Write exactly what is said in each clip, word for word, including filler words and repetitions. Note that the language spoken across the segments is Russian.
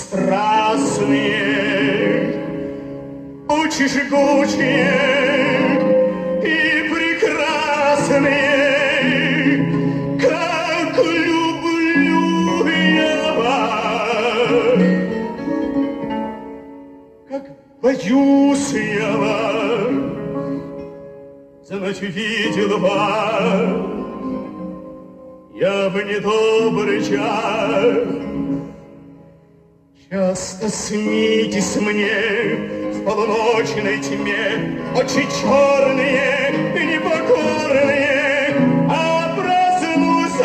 страстные, очи жгучие и прекрасные, как люблю я вас, как боюсь я вас, за ночь видел вас я в недобрый час. Часто снитесь мне в полуночной тьме очи черные и непокорные, а проснусь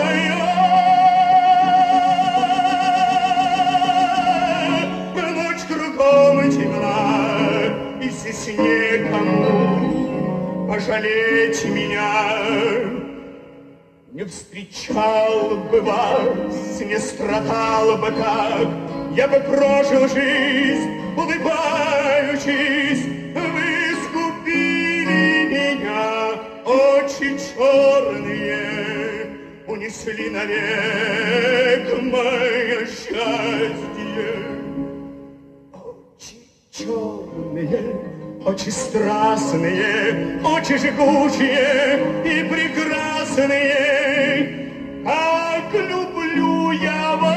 я. Ночь кругом темна, и здесь некому пожалеть меня. Не встречал бы вас, не страдал бы так, я бы прожил жизнь, улыбаючись. Вы искупили меня, очи черные унесли навек мое счастье. Очи черные, очи страстные, очи жгучие и прекрасные, как люблю я вас,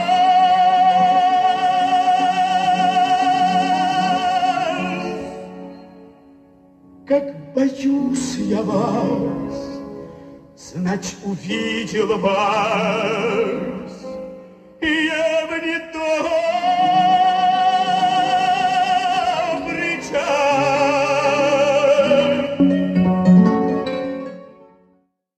как боюсь я вас, знать увидел вас я.